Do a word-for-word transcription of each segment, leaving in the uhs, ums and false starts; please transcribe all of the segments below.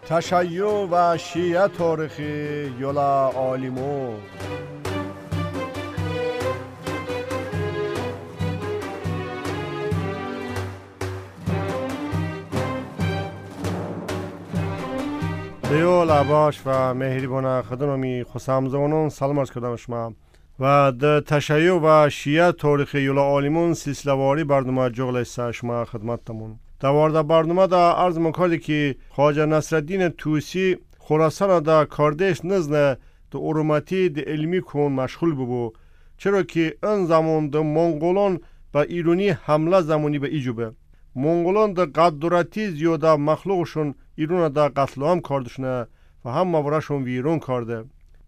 تشیع و شیعه تاریخی یولا عالمو دیو لباش و مهربان خدمتی خوشامزونون سلام عرض کردم شما و د تشیع و شیعه تاریخی یولا عالمون سلسله واری برنامه جغل است شما خدمتتون. دوارده برنامه دا عرض می‌کردی که خواجه نصرالدین طوسی خراسان دا کاردش نزد د ارومتی د علمی کون مشغول ببو، چرا که اون زمان د منگولان با ایرانی حمله زمانی به ایجوبه. منگولان د قدرتی زیاده مخلوقشون ایران دا قتل عام کردشونه و هم مورشون ویرون کرده.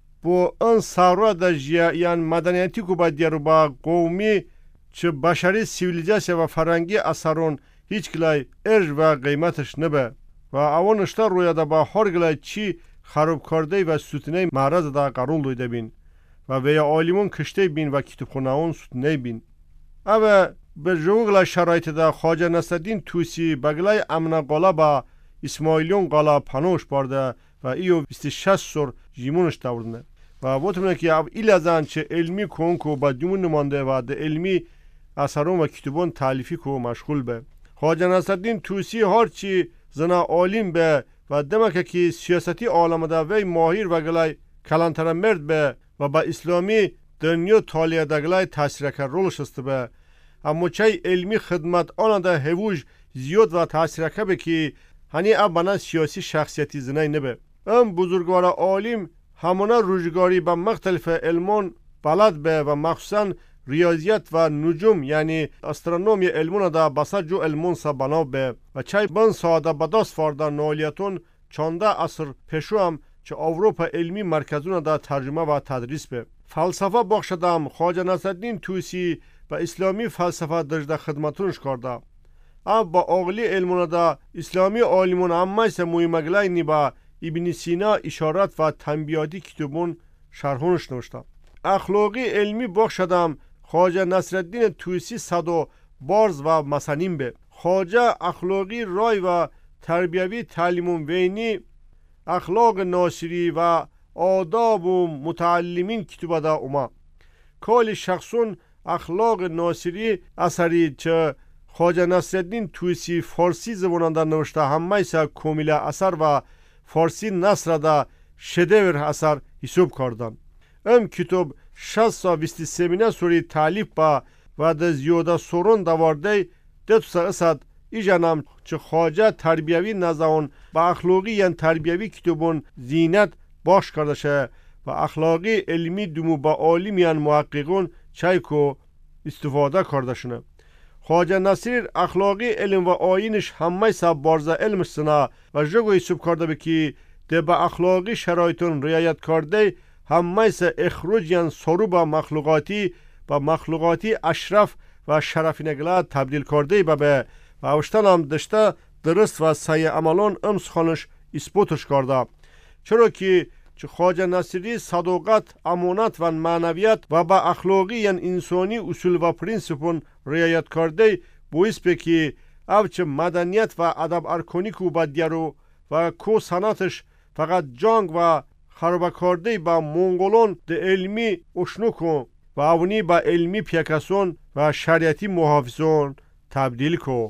با اون سارا دا جیا یعنی مدنیتی که با دیارو با قومی چه بشری سیویلیزاسیون و فرنگی اثرون هیچ گلای ارج و قیمتش نبه و اوانشتا روی دا با هر گلای چی خراب کرده و سوتنه معرض دا قرول دویده بین و ویا عالمون کشته بین و کتابخونه اون سوتنه بین. اوه به جوگل شرایط دا خواجه نصرالدین طوسی بگلای امن قالا با اسماعیلیون قالا پنوش بارده و ایو بیست و شش سر جیمونش داوردنه و بوتمونه که او ایل ازان چه علمی کنکو با دیمون نمانده و ده علمی اثرون و کتابون تالیفی کو مشغول به. خواجه نصرالدین طوسی هرچی زنا عالم به و دمکه که سیاستی عالم دا وی ماهر و گلای کلانتر مرد به و با اسلامی دنیا تالیه دا گلای تاثیر که رولش است به. اما چه علمی خدمت آن دا هووج زیاد و تاثیر که به که هنی اب بنا سیاسی شخصیتی زنای نبه. ام بزرگوار عالم همونه روزگاری با مختلف علمان بلد به و مخصوصا ریاضیات و نجوم یعنی استرونومی علمون دا بسا جو علمون سا بنا به و چای بن ساده بداست فارده نالیتون چانده اصر پیشو هم چه اوروپا علمی مرکزون دا ترجمه و تدریس به. فلسفه بخشدم خواجه نصرالدین طوسی با اسلامی فلسفه درجده خدمتونش کرده. اما با اغلی علمون دا اسلامی عالمون همه سه مویمگلای نی با ابن سینا اشارات و تنبیاتی کتابون شرحونش نوشته. اخلاقی علمی بخشدم خواجه نصرالدین طوسی صدو بارز و مسنیم به. خواجه اخلاقی رای و تربیوی تعلیمون وینی اخلاق ناصری و آداب و متعلمین کتوبه دا اوما. کال شخصون اخلاق ناصری اثری چه خواجه نصرالدین طوسی فارسی زبانان دا نوشته همه ایسا کامل اثر و فارسی نصر دا شدور اثر حساب کردن. ام کتاب شصت و بیست و سه سوری تعلیف با و ده زیاده سورون دوارده ده تو سقصد ای جنم چه خواجه تربیوی نزاون با اخلاقی ین تربیوی کتابون زینت باش کرده شه و اخلاقی علمی دومو با عالم ین محققون چای کو استفاده کرده شنه. خواجه نصیر اخلاقی علم و آینش همه سب بارزه علم سنا و جگوی سب کرده بکی ده با اخلاقی شرایطون رعایت کرده همه سه اخروج یان سروب مخلوقاتی با مخلوقاتی اشرف و شرف نگلا تبدیل کرده به و اوشتن هم دشته درست و سعی عملان امس خانش اثباتش کرده. چرا که چه خواجه نصیری صداقت، امانت و معنویت و با اخلاقی یان انسانی اصول و پرینسیپون رعایت کرده باعث به که او چه مدنیت و ادب ارکانی کو با دیارو و کو سنتش فقط جنگ و خراب کرده با منگولان ده علمی اشنو کن و اونی با علمی پیکسون و شریعتی محافظون تبدیل کن.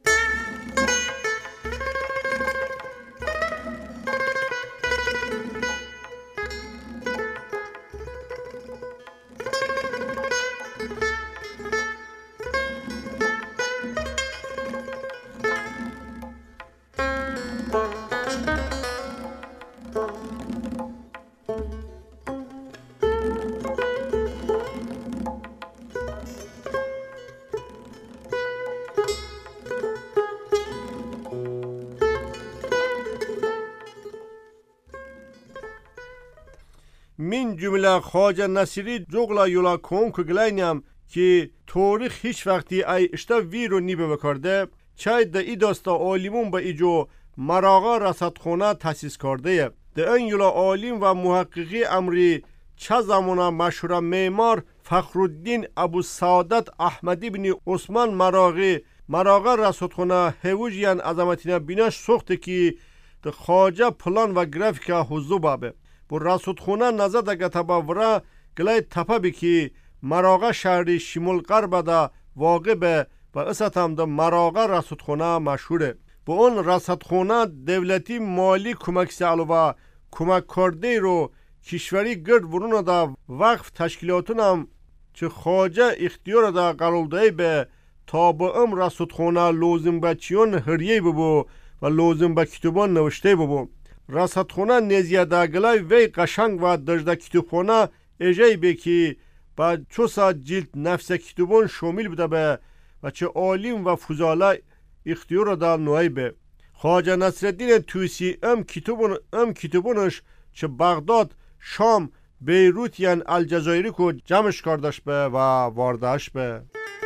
من جمله خواجه نصیری جغلا یولا کون که گلاینیم که تاریخ هیچ وقتی ای اشتا وی رو نیبه بکرده چای ده ای داستا عالمون با ایجو مراغا رصدخانه تاسیس کرده. ده این یولا عالم و محققی امری چه زمانه مشهور معمار فخرالدین ابو سعادت احمدی بن عثمان مراغی مراغا رصدخانه هوجیان عظمتینه بیناش سوخته که ده خواجه پلان و گرافیک حضو بابه بو راسودخونه نزد اگه تبا ورا گلای تپا بکی مراغه شهری شمول قربه ده واقع به و اساتم ده مراغه راسودخونه مشهوره. با اون راسودخونه دولتی مالی کمک سالو و کمک کرده رو کشوری گرد ورونه ده وقف تشکیلاتون هم چه خواجه اختیار ده قرار ده به تا با ام راسودخونه لازم بچیون هریه ببو و لازم به کتابان نوشته ببو. راسودخونه نزیه ده گلای وی قشنگ و دجده کتابخونه ایجای بکی با چوسا جلد نفس کتابان شامل بده به و چه عالم و فضاله اختیار ده نوعی به. خواجه نصرالدین طوسی ام کتابون ام کتابونش چه بغداد، شام، بیروت یعن الجزایری کو جمعش کردش به و واردهش به.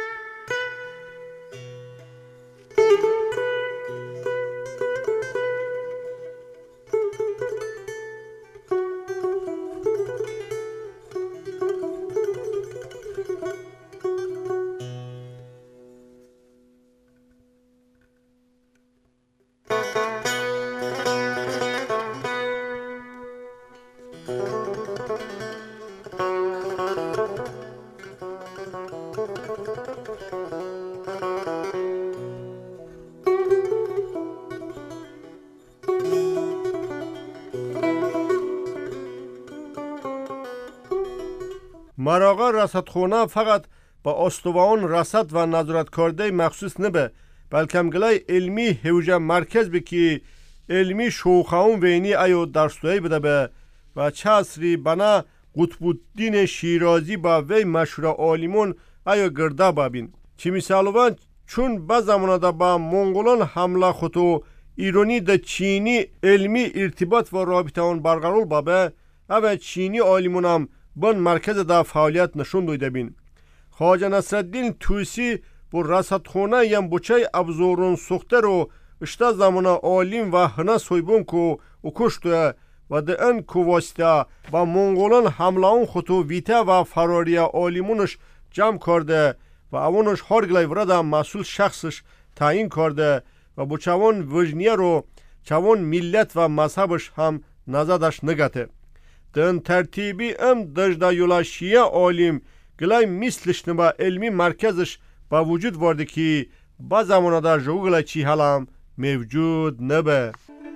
مراغه رصدخانه فقط با استوان رصد و نظارت کرده مخصوص نبه بلکه گلای علمی حوزه مرکز بکی علمی شوخون وینی ایو درستوی بده به و چه اصری بنا قطب الدین شیرازی با وی مشهور عالمون ایو گرده بابین چی مثالوان چون با زمانه دا با منگولان حمله خطو ایرانی دا چینی علمی ارتباط و رابطه اون برقرار بابه او چینی عالمون هم بن مرکز دا فعالیت نشون دویده بین. خواجه نصرالدین طوسی بو رصدخانه یم بچه ابزارون سخته رو اشتا زمانه عالم و هنه سویبون کو و کشتوه و ده ان کو واسطه با منگولان حمله اون خطو ویته و فراری عالمونش جمع کرده و اونش هر گلای ورده مسئول شخصش تعیین کرده و بو چوان وجنیه رو چوان ملت و مذهبش هم نزدش نگته. دن ترتیبی ام دجده یولا شیعه عالم گلای مثلش نبا علمی مرکزش با وجود وارده که با زمانه در جو گلای چی حالم موجود نبه.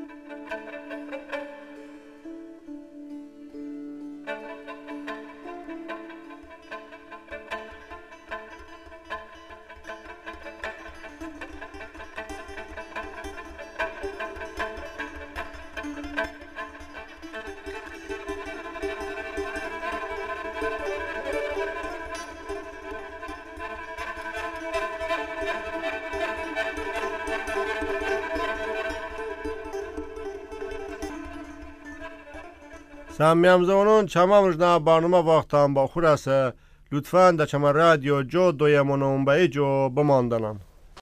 سامیام زمانون چمامش نه برنامه وقتم با خور است لطفاً در چمن رادیو جو دویمونم به جو بماندنم.